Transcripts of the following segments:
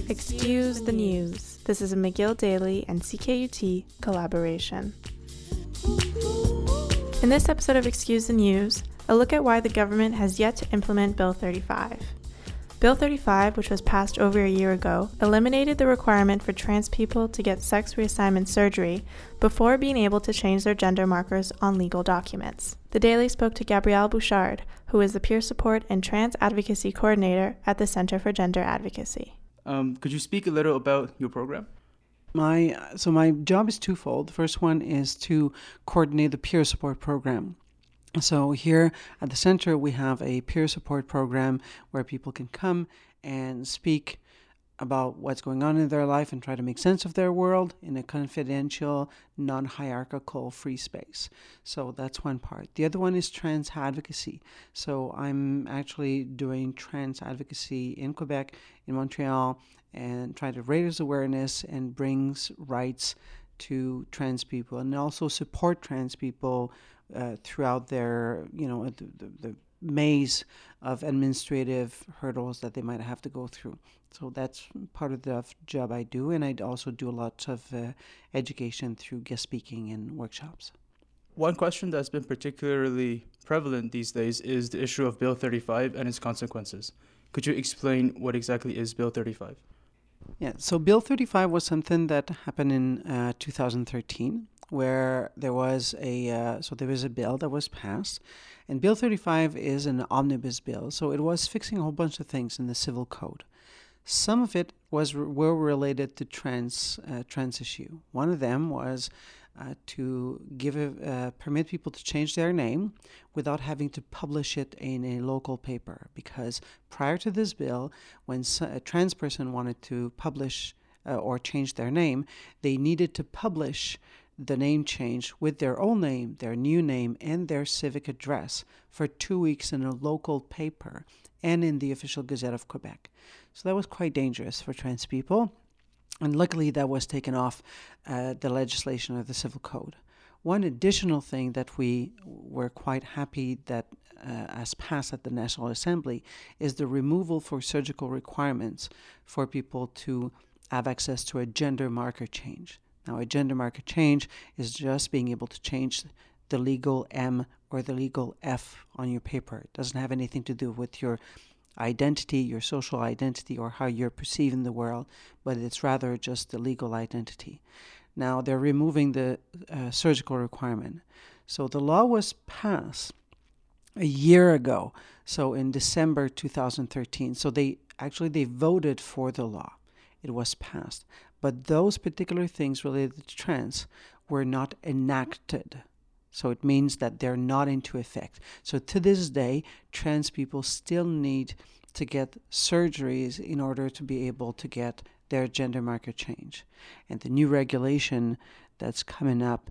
Excuse the News. This is a McGill Daily and CKUT collaboration. In this episode of Excuse the News, a look at why the government has yet to implement Bill 35. Bill 35, which was passed over a year ago, eliminated the requirement for trans people to get sex reassignment surgery before being able to change their gender markers on legal documents. The Daily spoke to Gabrielle Bouchard, who is the Peer Support and Trans Advocacy Coordinator at the Center for Gender Advocacy. Could you speak a little about your program? My job is twofold. The first one is to coordinate the peer support program. So here at the center, we have a peer support program where people can come and speak about what's going on in their life and try to make sense of their world in a confidential, non-hierarchical, free space. So that's one part. The other one is trans advocacy. So I'm actually doing trans advocacy in Quebec, in Montreal, and trying to raise awareness and brings rights to trans people and also support trans people throughout their, the maze of administrative hurdles that they might have to go through. So that's part of the job I do, and I also do a lot of education through guest speaking and workshops. One question that's been particularly prevalent these days is the issue of Bill 35 and its consequences. Could you explain what exactly is Bill 35? Yeah, so Bill 35 was something that happened in 2013, where there was a bill that was passed, and Bill 35 is an omnibus bill, so it was fixing a whole bunch of things in the civil code. Some of it were related to trans issue. One of them was to permit people to change their name without having to publish it in a local paper. Because prior to this bill, when a trans person wanted to publish or change their name, they needed to publish the name change with their own name, their new name, and their civic address for 2 weeks in a local paper and in the official Gazette of Quebec. So that was quite dangerous for trans people. And luckily, that was taken off the legislation of the Civil Code. One additional thing that we were quite happy that has passed at the National Assembly is the removal for surgical requirements for people to have access to a gender marker change. Now, a gender marker change is just being able to change the legal M or the legal F on your paper. It doesn't have anything to do with your identity, your social identity, or how you're perceiving the world, but it's rather just the legal identity. Now, they're removing the surgical requirement. So the law was passed a year ago, so in December 2013. So they voted for the law. It was passed. But those particular things related to trans were not enacted. So it means that they're not into effect. So to this day, trans people still need to get surgeries in order to be able to get their gender marker change. And the new regulation that's coming up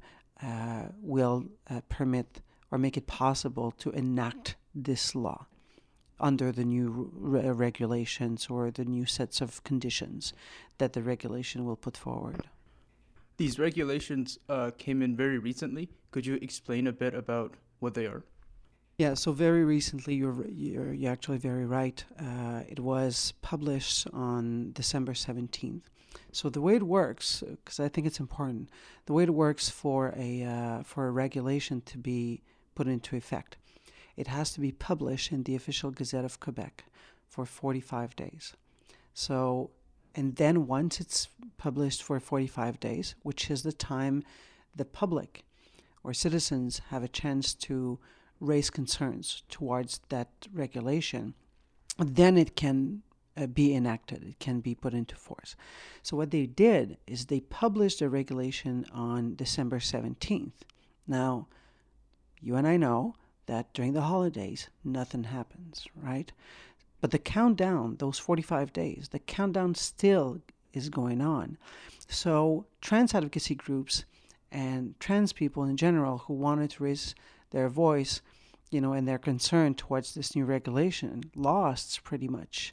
will permit or make it possible to enact this law under the new regulations or the new sets of conditions that the regulation will put forward. These regulations came in very recently. Could you explain a bit about what they are? Yeah, so very recently, you're actually very right. It was published on December 17th. So the way it works, because I think it's important, the way it works for a regulation to be put into effect, it has to be published in the official Gazette of Quebec for 45 days. So, and then once it's published for 45 days, which is the time the public or citizens have a chance to raise concerns towards that regulation, then it can be enacted. It can be put into force. So what they did is they published a regulation on December 17th. Now, you and I know that during the holidays, nothing happens, right? But the countdown, those 45 days, the countdown still is going on. So trans advocacy groups and trans people in general who wanted to raise their voice, and their concern towards this new regulation lost pretty much,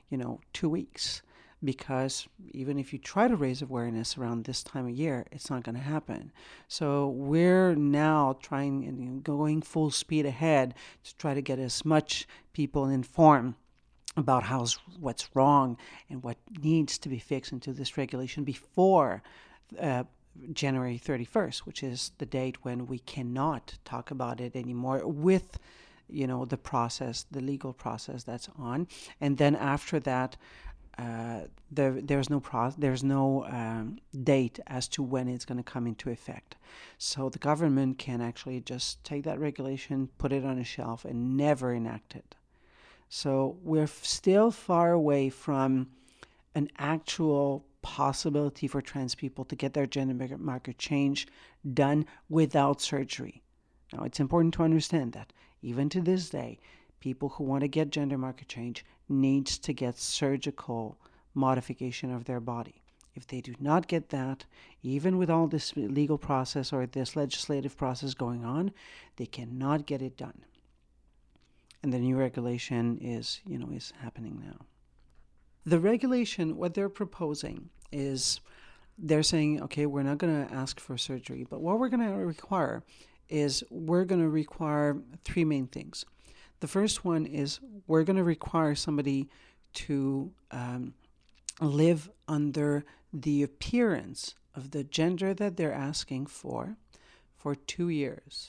2 weeks. Because even if you try to raise awareness around this time of year, it's not going to happen. So we're now trying and going full speed ahead to try to get as much people informed about what's wrong and what needs to be fixed into this regulation before January 31st, which is the date when we cannot talk about it anymore with, the process, the legal process that's on. And then after that, there's no date as to when it's going to come into effect. So the government can actually just take that regulation, put it on a shelf, and never enact it. So we're still far away from an actual possibility for trans people to get their gender marker change done without surgery. Now, it's important to understand that even to this day, people who want to get gender marker change needs to get surgical modification of their body. If they do not get that, even with all this legal process or this legislative process going on, they cannot get it done. And the new regulation is happening now. The regulation, what they're proposing is they're saying, okay, we're not going to ask for surgery, but what we're going to require is we're going to require three main things. The first one is we're going to require somebody to live under the appearance of the gender that they're asking for 2 years.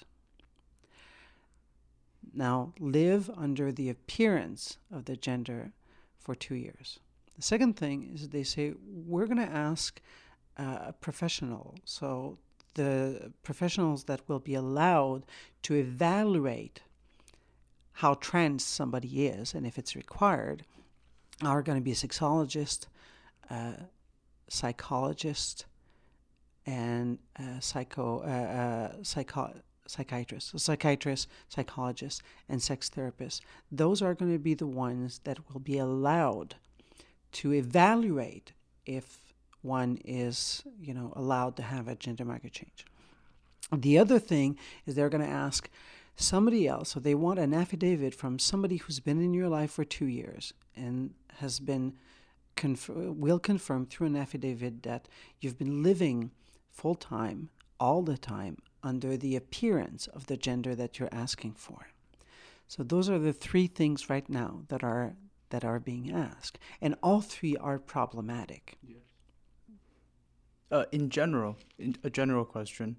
Now, live under the appearance of the gender for 2 years. The second thing is they say we're going to ask a professional, so the professionals that will be allowed to evaluate how trans somebody is, and if it's required, are going to be a sexologist, psychologist, and psychiatrist, psychologist, and sex therapist. Those are going to be the ones that will be allowed to evaluate if one is, allowed to have a gender marker change. The other thing is they're going to ask somebody else, so they want an affidavit from somebody who's been in your life for 2 years and has been will confirm through an affidavit that you've been living full-time, all the time, under the appearance of the gender that you're asking for. So those are the three things right now that are being asked, and all three are problematic. Yes. In a general question,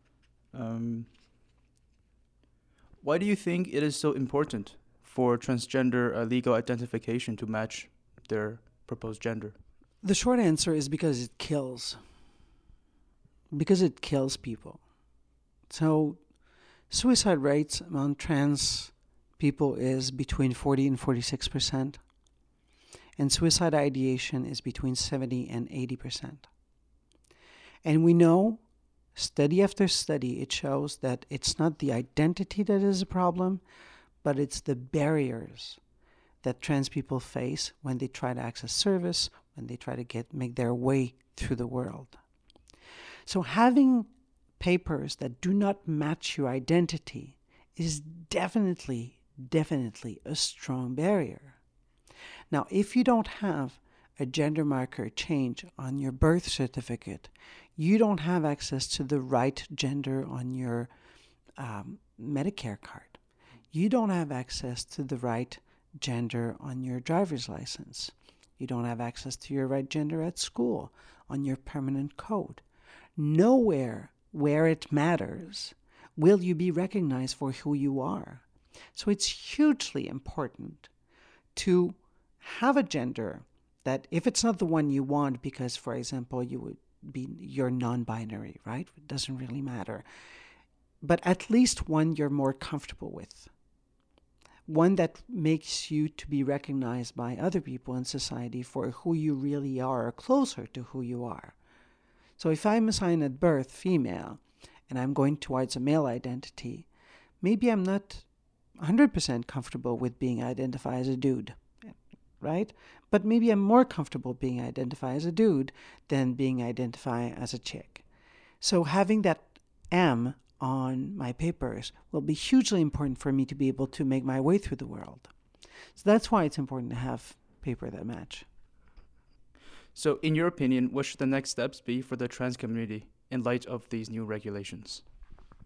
why do you think it is so important for transgender legal identification to match their proposed gender? The short answer is because it kills. Because it kills people. So suicide rates among trans people is between 40 and 46%. And suicide ideation is between 70 and 80%. And we know, study after study, it shows that it's not the identity that is a problem, but it's the barriers that trans people face when they try to access service, when they try to make their way through the world. So having papers that do not match your identity is definitely a strong barrier. Now, if you don't have a gender marker change on your birth certificate, you don't have access to the right gender on your Medicare card. You don't have access to the right gender on your driver's license. You don't have access to your right gender at school, on your permanent code. Nowhere where it matters will you be recognized for who you are. So it's hugely important to have a gender that, if it's not the one you want, because, for example, you're non-binary, right? It doesn't really matter. But at least one you're more comfortable with. One that makes you to be recognized by other people in society for who you really are, or closer to who you are. So if I'm assigned at birth female, and I'm going towards a male identity, maybe I'm not 100% comfortable with being identified as a dude, right? But maybe I'm more comfortable being identified as a dude than being identified as a chick. So having that M on my papers will be hugely important for me to be able to make my way through the world. So that's why it's important to have paper that match. So in your opinion, what should the next steps be for the trans community in light of these new regulations?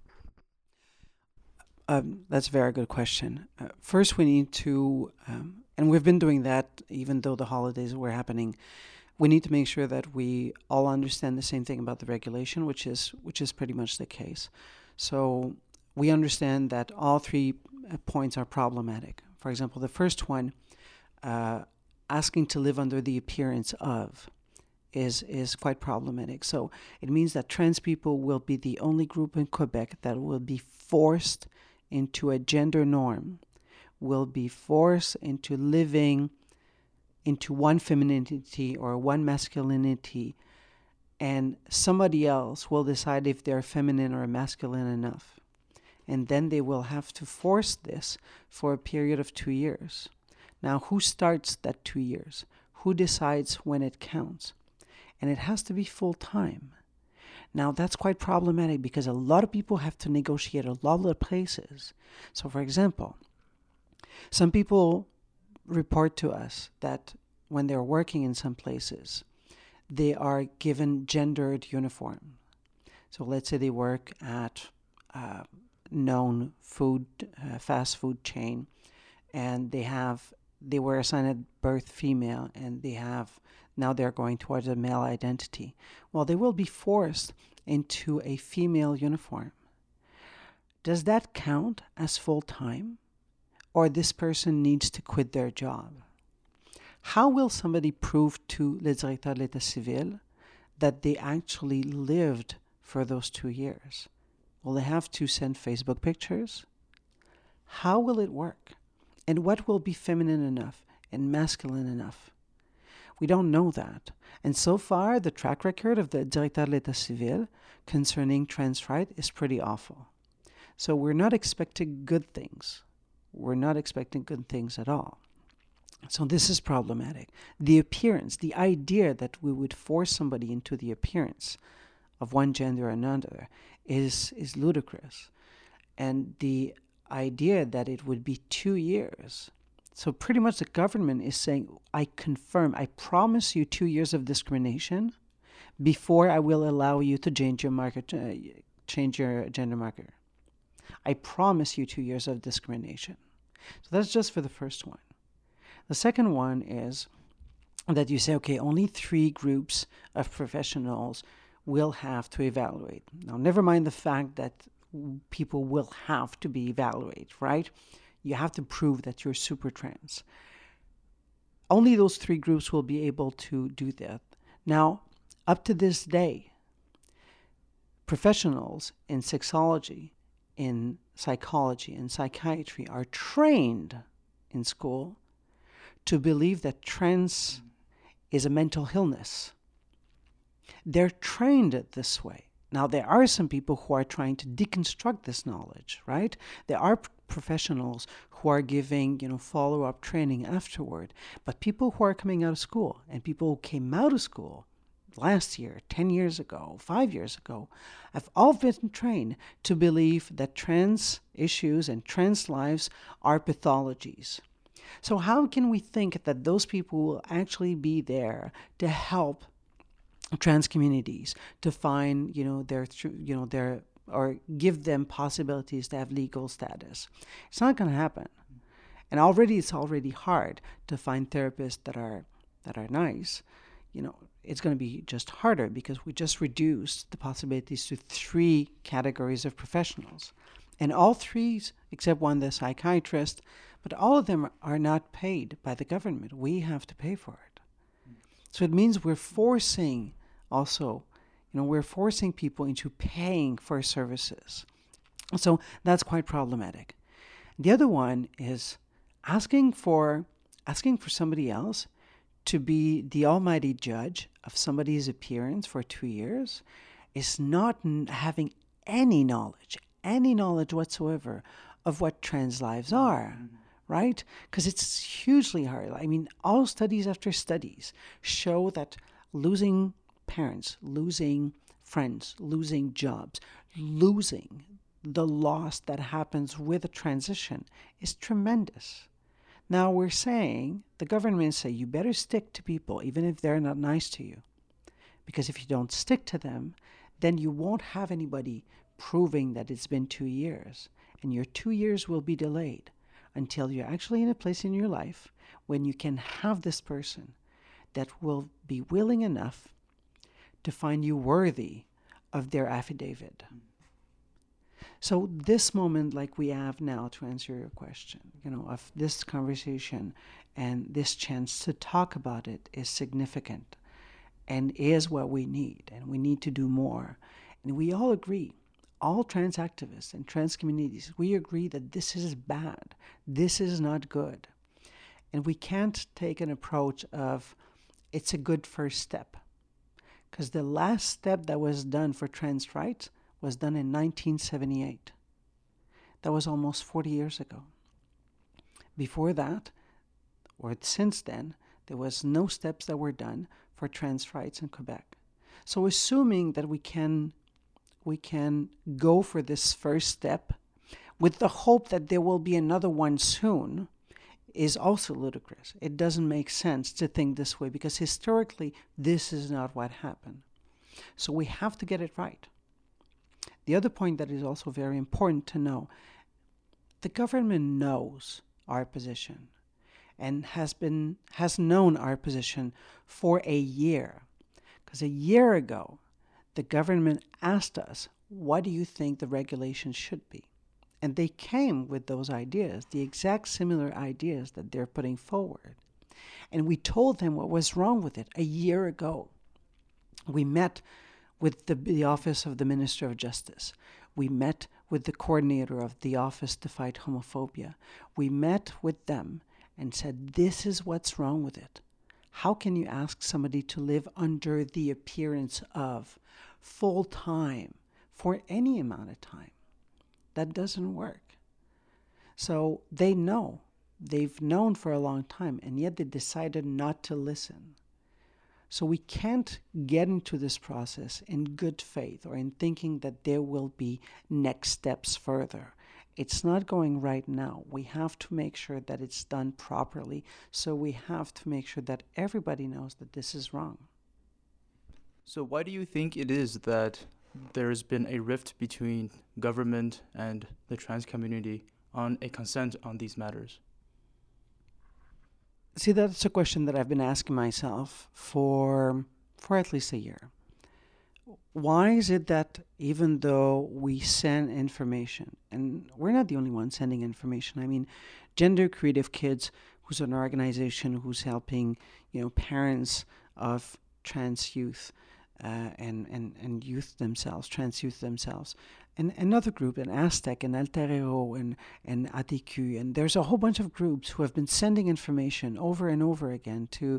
That's a very good question. First, we need to And we've been doing that even though the holidays were happening. We need to make sure that we all understand the same thing about the regulation, which is pretty much the case. So we understand that all three points are problematic. For example, the first one, asking to live under the appearance of, is quite problematic. So it means that trans people will be the only group in Quebec that will be forced into a gender norm, will be forced into living into one femininity or one masculinity, and somebody else will decide if they're feminine or masculine enough. And then they will have to force this for a period of 2 years. Now, who starts that 2 years? Who decides when it counts? And it has to be full time. Now, that's quite problematic because a lot of people have to negotiate a lot of places. So, for example, some people report to us that when they're working in some places, they are given gendered uniform. So let's say they work at a known food, fast food chain, and they were assigned at birth female, and now they're going towards a male identity. Well, they will be forced into a female uniform. Does that count as full time? Or this person needs to quit their job? How will somebody prove to le directeur de l'état civil that they actually lived for those 2 years? Will they have to send Facebook pictures? How will it work? And what will be feminine enough and masculine enough? We don't know that. And so far, the track record of the directeur de l'état civil concerning trans rights is pretty awful. So we're not expecting good things. We're not expecting good things at all. So this is problematic. The appearance, the idea that we would force somebody into the appearance of one gender or another is ludicrous. And the idea that it would be 2 years. So pretty much the government is saying, I promise you 2 years of discrimination before I will allow you to change your gender marker. I promise you 2 years of discrimination. So that's just for the first one. The second one is that you say, okay, only 3 groups of professionals will have to evaluate. Now, never mind the fact that people will have to be evaluated, right? You have to prove that you're super trans. Only those 3 groups will be able to do that. Now, up to this day, professionals in sexology, in psychology, and psychiatry are trained in school to believe that trans is a mental illness. They're trained this way. Now, there are some people who are trying to deconstruct this knowledge, right? There are professionals who are giving, follow-up training afterward. But people who are coming out of school and people who came out of school last year, 10 years ago, 5 years ago, have all been trained to believe that trans issues and trans lives are pathologies. So how can we think that those people will actually be there to help trans communities to find, their or give them possibilities to have legal status? It's not going to happen. And it's already hard to find therapists that are nice. It's going to be just harder because we just reduced the possibilities to 3 categories of professionals. And all 3, except one, the psychiatrist, but all of them are not paid by the government. We have to pay for it. So it means we're forcing people into paying for services. So that's quite problematic. The other one is asking for somebody else to be the almighty judge of somebody's appearance for 2 years is not having any knowledge whatsoever of what trans lives are, right? Because it's hugely hard. I mean, all studies after studies show that losing parents, losing friends, losing jobs, losing the loss that happens with a transition is tremendous. Now we're saying, the government say, you better stick to people even if they're not nice to you. Because if you don't stick to them, then you won't have anybody proving that it's been 2 years. And your 2 years will be delayed. until you're actually in a place in your life when you can have this person that will be willing enough to find you worthy of their affidavit. So this moment, like we have now, to answer your question, of this conversation and this chance to talk about it is significant and is what we need, and we need to do more. And we all agree, all trans activists and trans communities, we agree that this is bad. This is not good. And we can't take an approach of, it's a good first step. Because the last step that was done for trans rights was done in 1978. That was almost 40 years ago. Before that, or since then, there was no steps that were done for trans rights in Quebec. So assuming that we can go for this first step with the hope that there will be another one soon is also ludicrous. It doesn't make sense to think this way because historically this is not what happened. So we have to get it right. The other point that is also very important to know, the government knows our position and has known our position for a year. Because a year ago, the government asked us, what do you think the regulations should be? And they came with those ideas, the exact similar ideas that they're putting forward. And we told them what was wrong with it a year ago. We met with the Office of the Minister of Justice. We met with the coordinator of the Office to Fight Homophobia. We met with them and said, this is what's wrong with it. How can you ask somebody to live under the appearance of full time for any amount of time? That doesn't work. So they know. They've known for a long time, and yet they decided not to listen. So we can't get into this process in good faith or in thinking that there will be next steps further. It's not going right now. We have to make sure that it's done properly. So we have to make sure that everybody knows that this is wrong. So why do you think it is that there's been a rift between government and the trans community on a consent on these matters? See, that's a question that I've been asking myself for at least a year. Why is it that even though we send information, and we're not the only ones sending information, I mean, Gender Creative Kids, who's an organization who's helping, parents of trans youth and youth themselves, trans youth themselves, and another group, and Aztec, and Alterero, and ATQ, and there's a whole bunch of groups who have been sending information over and over again to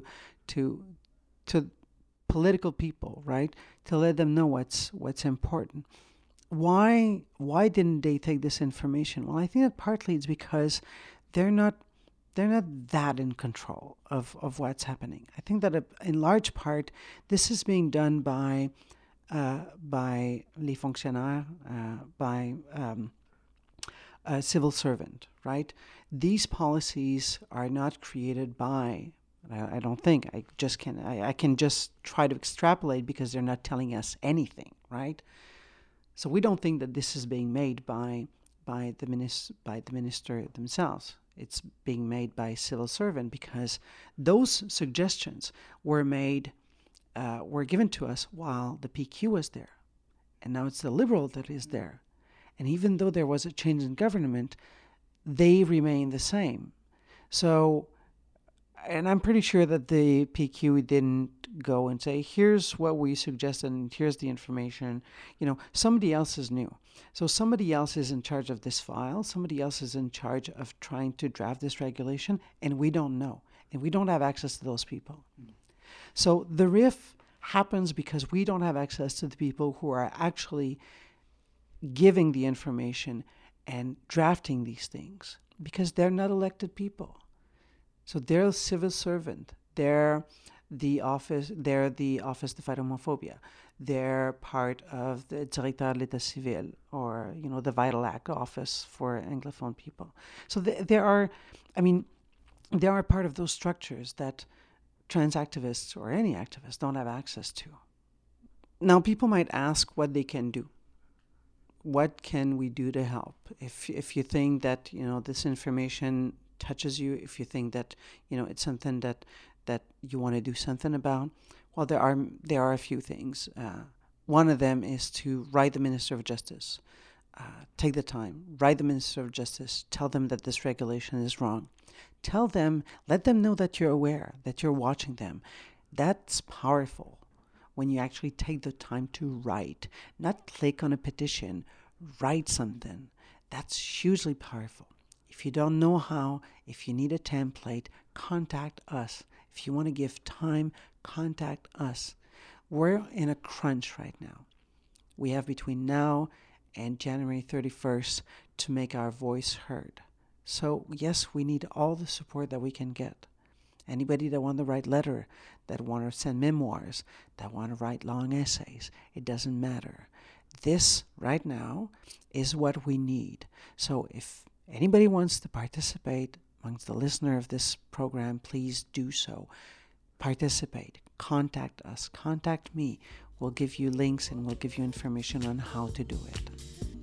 political people, right, to let them know what's important. Why didn't they take this information? Well, I think that partly it's because they're not that in control of what's happening. I think that in large part this is being done by les fonctionnaires, by a civil servant, right? These policies are not created by, I don't think, I can just try to extrapolate because they're not telling us anything, right? So we don't think that this is being made by the minister themselves. It's being made by a civil servant because those suggestions were given to us while the PQ was there. And now it's the Liberal that is there. And even though there was a change in government, they remain the same. So, and I'm pretty sure that the PQ didn't go and say, here's what we suggested and here's the information. Somebody else is new. So somebody else is in charge of this file. Somebody else is in charge of trying to draft this regulation, and we don't know. And we don't have access to those people. So the rift happens because we don't have access to the people who are actually giving the information and drafting these things, because they're not elected people. So they're a civil servant. They're the office to fight homophobia. They're part of the Directeur de l'État Civil, or the Vital Act office for Anglophone people. So there are part of those structures that trans activists or any activists don't have access to. Now, people might ask what they can do. what can we do to help? If you think that, this information touches you, if you think that, it's something that you want to do something about, well, there are a few things. One of them is to write the Minister of Justice. Take the time, write the Minister of Justice, tell them that this regulation is wrong. Let them know that you're aware, that you're watching them. That's powerful when you actually take the time to write, not click on a petition, write something. That's hugely powerful. If you don't know how, if you need a template, contact us. If you want to give time, contact us. We're in a crunch right now. We have between now and January 31st to make our voice heard. So yes, we need all the support that we can get. Anybody that want to write letter, that want to send memoirs, that want to write long essays, it doesn't matter. This right now is what we need. So if anybody wants to participate amongst the listener of this program, please do so. Participate. Contact us. Contact me. We'll give you links and we'll give you information on how to do it.